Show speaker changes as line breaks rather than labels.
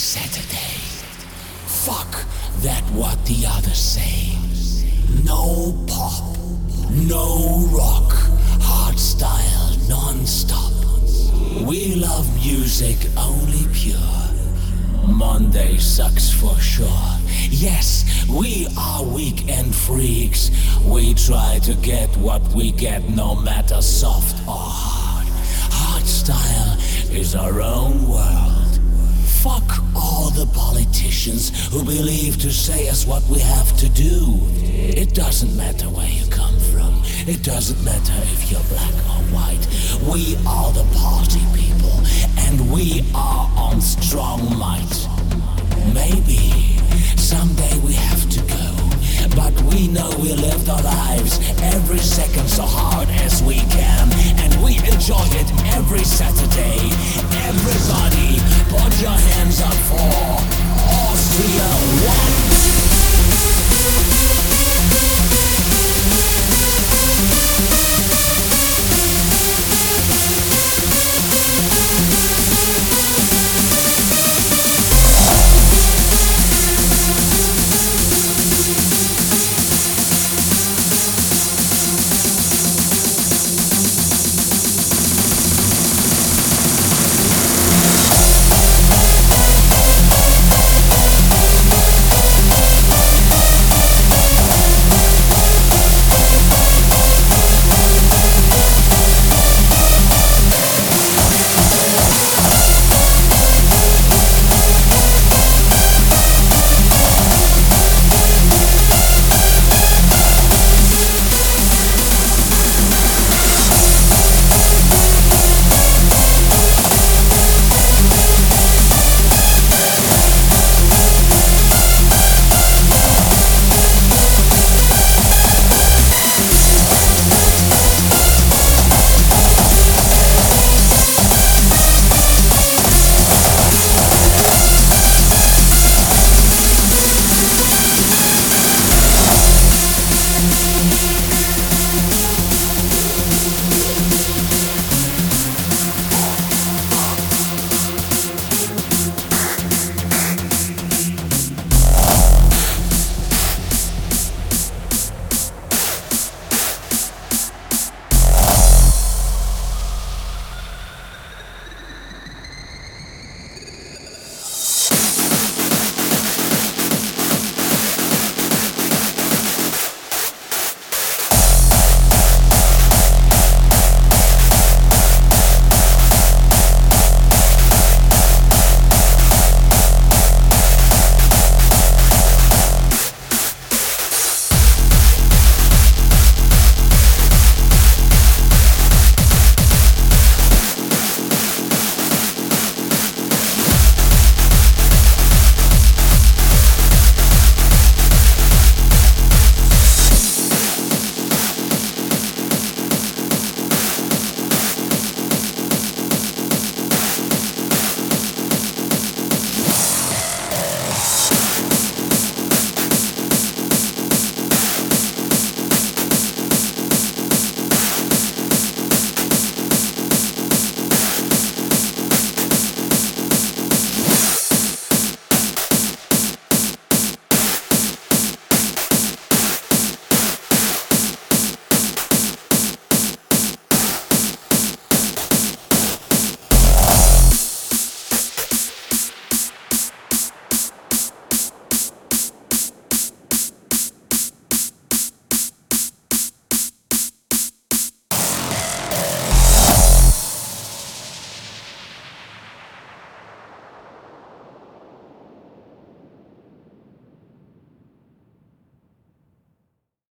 Saturday. Fuck that what the others say. No pop, no rock, hardstyle non-stop. We love music only pure. Monday sucks for sure. Yes, we are weekend freaks. We try to get what we get, no matter soft or hard. Hardstyle is our own world. Fuck all the politicians who believe to say us what we have to do. It doesn't matter where you come from. It doesn't matter if you're black or white. We are the party people, and we are on strong might. Maybe someday we have to go, but we know we lived our lives every second so hard as we can, and we enjoy it every Saturday. Everybody, put your hands up for